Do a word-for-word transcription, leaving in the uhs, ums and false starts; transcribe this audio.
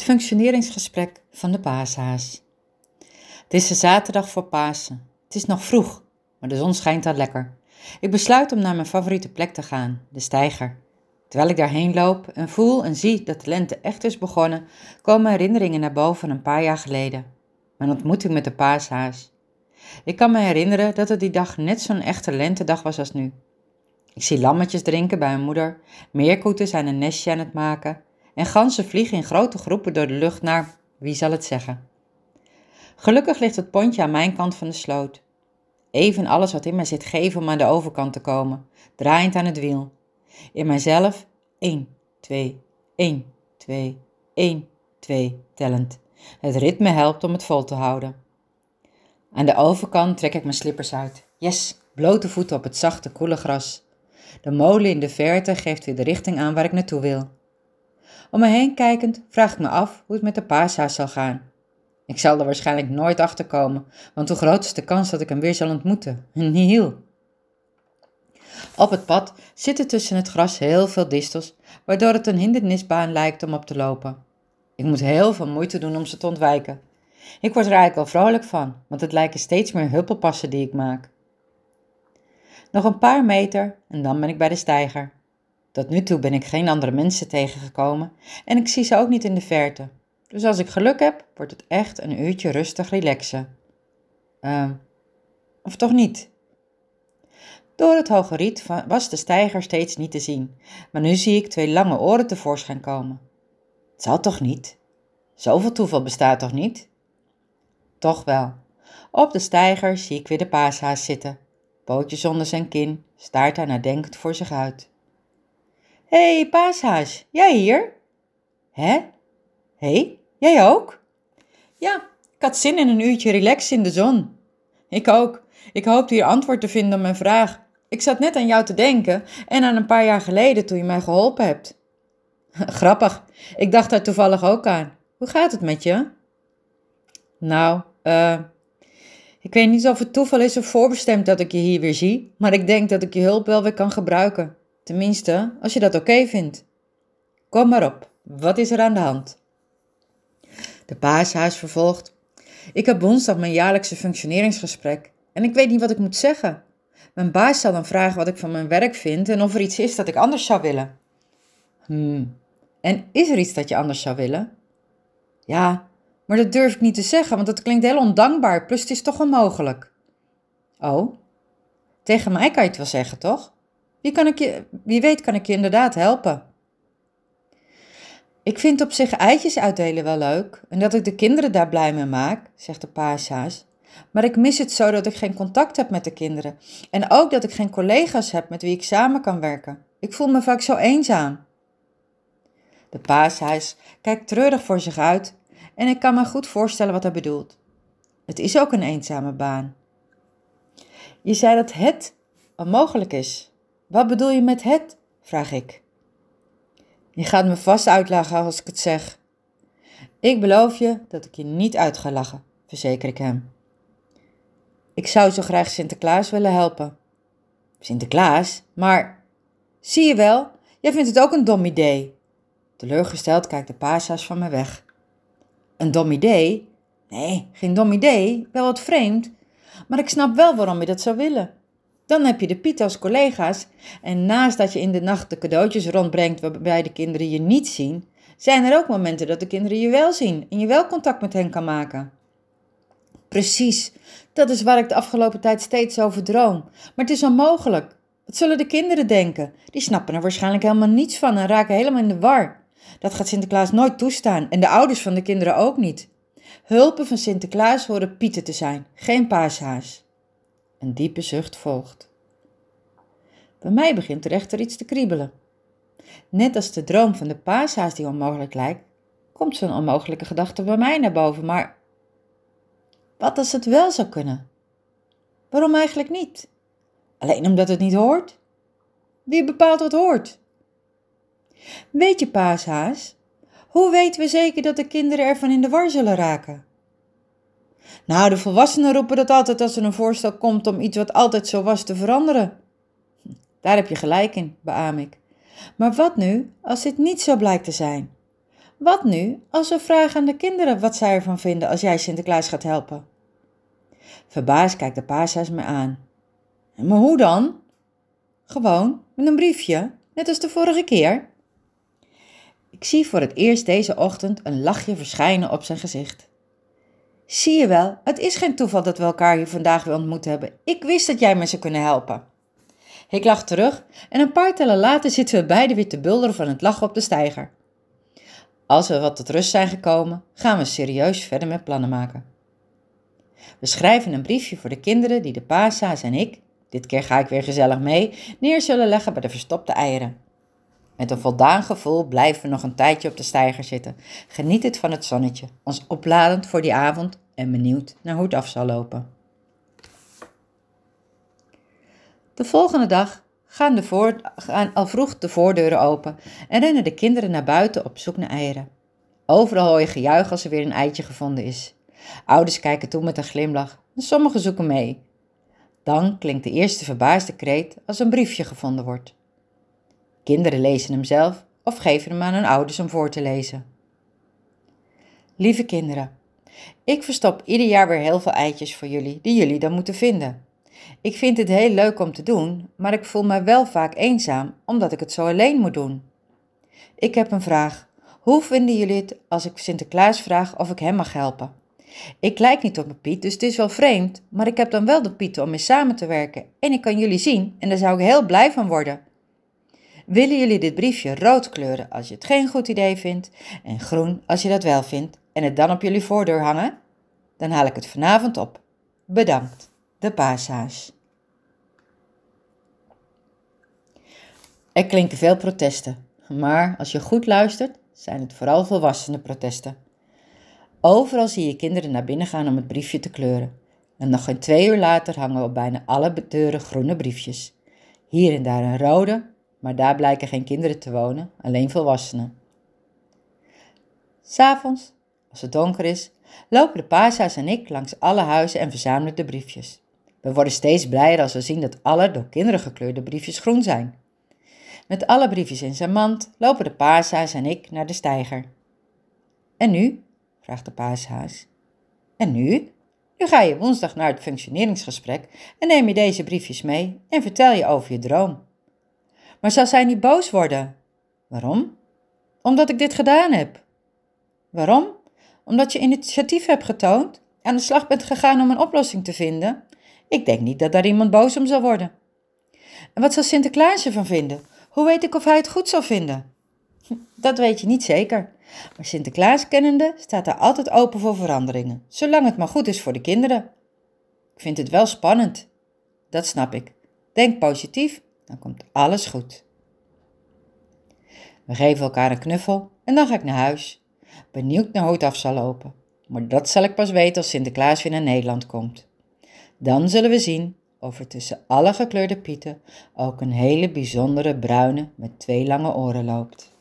Het functioneringsgesprek van de paashaas. Het is de zaterdag voor Pasen. Het is nog vroeg, maar de zon schijnt al lekker. Ik besluit om naar mijn favoriete plek te gaan, de steiger. Terwijl ik daarheen loop en voel en zie dat de lente echt is begonnen, komen herinneringen naar boven van een paar jaar geleden. Mijn ontmoeting met de paashaas. Ik kan me herinneren dat het die dag net zo'n echte lentedag was als nu. Ik zie lammetjes drinken bij mijn moeder, meerkoeten zijn een nestje aan het maken en ganzen vliegen in grote groepen door de lucht naar, wie zal het zeggen. Gelukkig ligt het pontje aan mijn kant van de sloot. Even alles wat in mij zit geven om aan de overkant te komen, draaiend aan het wiel. In mijzelf één, twee, één, twee, één, twee tellend. Het ritme helpt om het vol te houden. Aan de overkant trek ik mijn slippers uit. Yes, blote voeten op het zachte, koele gras. De molen in de verte geeft weer de richting aan waar ik naartoe wil. Om me heen kijkend vraag ik me af hoe het met de paashaas zal gaan. Ik zal er waarschijnlijk nooit achter komen, want hoe groot is de kans dat ik hem weer zal ontmoeten? Nihil. Op het pad zitten tussen het gras heel veel distels, waardoor het een hindernisbaan lijkt om op te lopen. Ik moet heel veel moeite doen om ze te ontwijken. Ik word er eigenlijk wel vrolijk van, want het lijken steeds meer huppelpassen die ik maak. Nog een paar meter en dan ben ik bij de steiger. Tot nu toe ben ik geen andere mensen tegengekomen en ik zie ze ook niet in de verte. Dus als ik geluk heb, wordt het echt een uurtje rustig relaxen. Uh, of toch niet? Door het hoge riet was de steiger steeds niet te zien, maar nu zie ik twee lange oren tevoorschijn komen. Het zal toch niet? Zoveel toeval bestaat toch niet? Toch wel. Op de steiger zie ik weer de paashaas zitten. Pootjes onder zijn kin, staart hij nadenkend voor zich uit. Hé, hey, paashaas, jij hier? Hè? Hé, hey, jij ook? Ja, ik had zin in een uurtje relaxen in de zon. Ik ook. Ik hoopte hier antwoord te vinden op mijn vraag. Ik zat net aan jou te denken en aan een paar jaar geleden toen je mij geholpen hebt. Grappig, ik dacht daar toevallig ook aan. Hoe gaat het met je? Nou, eh... Uh, ik weet niet of het toeval is of voorbestemd dat ik je hier weer zie, maar ik denk dat ik je hulp wel weer kan gebruiken. Tenminste, als je dat oké vindt. Kom maar op, wat is er aan de hand? De paashaas vervolgt. Ik heb woensdag mijn jaarlijkse functioneringsgesprek en ik weet niet wat ik moet zeggen. Mijn baas zal dan vragen wat ik van mijn werk vind en of er iets is dat ik anders zou willen. Hmm, en is er iets dat je anders zou willen? Ja, maar dat durf ik niet te zeggen, want dat klinkt heel ondankbaar, plus het is toch onmogelijk. Oh, tegen mij kan je het wel zeggen, toch? Wie, kan ik je, wie weet kan ik je inderdaad helpen. Ik vind op zich eitjes uitdelen wel leuk en dat ik de kinderen daar blij mee maak, zegt de paashaas. Maar ik mis het zo dat ik geen contact heb met de kinderen en ook dat ik geen collega's heb met wie ik samen kan werken. Ik voel me vaak zo eenzaam. De paashaas kijkt treurig voor zich uit en ik kan me goed voorstellen wat hij bedoelt. Het is ook een eenzame baan. Je zei dat het onmogelijk is. Wat bedoel je met het? Vraag ik. Je gaat me vast uitlachen als ik het zeg. Ik beloof je dat ik je niet uit ga lachen, verzeker ik hem. Ik zou zo graag Sinterklaas willen helpen. Sinterklaas? Maar, zie je wel, jij vindt het ook een dom idee. Teleurgesteld kijkt de paashaas van me weg. Een dom idee? Nee, geen dom idee, wel wat vreemd. Maar ik snap wel waarom je dat zou willen. Dan heb je de Piet als collega's en naast dat je in de nacht de cadeautjes rondbrengt waarbij de kinderen je niet zien, zijn er ook momenten dat de kinderen je wel zien en je wel contact met hen kan maken. Precies, dat is waar ik de afgelopen tijd steeds over droom. Maar het is onmogelijk. Wat zullen de kinderen denken? Die snappen er waarschijnlijk helemaal niets van en raken helemaal in de war. Dat gaat Sinterklaas nooit toestaan en de ouders van de kinderen ook niet. Hulpen van Sinterklaas horen Pieten te zijn, geen paashaas. Een diepe zucht volgt. Bij mij begint er echter iets te kriebelen. Net als de droom van de paashaas die onmogelijk lijkt, komt zo'n onmogelijke gedachte bij mij naar boven. Maar wat als het wel zou kunnen? Waarom eigenlijk niet? Alleen omdat het niet hoort? Wie bepaalt wat hoort? Weet je, paashaas, hoe weten we zeker dat de kinderen ervan in de war zullen raken? Nou, de volwassenen roepen dat altijd als er een voorstel komt om iets wat altijd zo was te veranderen. Daar heb je gelijk in, beaam ik. Maar wat nu als dit niet zo blijkt te zijn? Wat nu als we vragen aan de kinderen wat zij ervan vinden als jij Sinterklaas gaat helpen? Verbaasd kijkt de paashaas me aan. Maar hoe dan? Gewoon, met een briefje, net als de vorige keer. Ik zie voor het eerst deze ochtend een lachje verschijnen op zijn gezicht. Zie je wel, het is geen toeval dat we elkaar hier vandaag weer ontmoet hebben. Ik wist dat jij me zou kunnen helpen. Ik lach terug en een paar tellen later zitten we beiden weer te bulderen van het lachen op de steiger. Als we wat tot rust zijn gekomen, gaan we serieus verder met plannen maken. We schrijven een briefje voor de kinderen die de paashaas en ik, dit keer ga ik weer gezellig mee, neer zullen leggen bij de verstopte eieren. Met een voldaan gevoel blijven we nog een tijdje op de steiger zitten, genietend van het zonnetje, ons opladend voor die avond en benieuwd naar hoe het af zal lopen. De volgende dag gaan, de voor, gaan al vroeg de voordeuren open en rennen de kinderen naar buiten op zoek naar eieren. Overal hoor je gejuich als er weer een eitje gevonden is. Ouders kijken toe met een glimlach en sommigen zoeken mee. Dan klinkt de eerste verbaasde kreet als een briefje gevonden wordt. Kinderen lezen hem zelf of geven hem aan hun ouders om voor te lezen. Lieve kinderen, ik verstop ieder jaar weer heel veel eitjes voor jullie, die jullie dan moeten vinden. Ik vind het heel leuk om te doen, maar ik voel me wel vaak eenzaam, omdat ik het zo alleen moet doen. Ik heb een vraag. Hoe vinden jullie het als ik Sinterklaas vraag of ik hem mag helpen? Ik lijk niet op een Piet, dus het is wel vreemd, maar ik heb dan wel de Pieten om mee samen te werken en ik kan jullie zien en daar zou ik heel blij van worden. Willen jullie dit briefje rood kleuren als je het geen goed idee vindt en groen als je dat wel vindt en het dan op jullie voordeur hangen? Dan haal ik het vanavond op. Bedankt, de paashaas. Er klinken veel protesten, maar als je goed luistert, zijn het vooral volwassenen protesten. Overal zie je kinderen naar binnen gaan om het briefje te kleuren. En nog geen twee uur later hangen op bijna alle deuren groene briefjes. Hier en daar een rode, maar daar blijken geen kinderen te wonen, alleen volwassenen. 'S Avonds, als het donker is, lopen de paashaas en ik langs alle huizen en verzamelen de briefjes. We worden steeds blijer als we zien dat alle door kinderen gekleurde briefjes groen zijn. Met alle briefjes in zijn mand lopen de paashaas en ik naar de steiger. En nu? Vraagt de paashaas. En nu? Nu ga je woensdag naar het functioneringsgesprek en neem je deze briefjes mee en vertel je over je droom. Maar zal zij niet boos worden? Waarom? Omdat ik dit gedaan heb. Waarom? Omdat je initiatief hebt getoond, aan de slag bent gegaan om een oplossing te vinden. Ik denk niet dat daar iemand boos om zal worden. En wat zal Sinterklaas ervan vinden? Hoe weet ik of hij het goed zal vinden? Dat weet je niet zeker. Maar Sinterklaas kennende staat daar altijd open voor veranderingen, zolang het maar goed is voor de kinderen. Ik vind het wel spannend. Dat snap ik. Denk positief, dan komt alles goed. We geven elkaar een knuffel en dan ga ik naar huis. Benieuwd naar hoe het af zal lopen. Maar dat zal ik pas weten als Sinterklaas weer naar Nederland komt. Dan zullen we zien of er tussen alle gekleurde pieten ook een hele bijzondere bruine met twee lange oren loopt.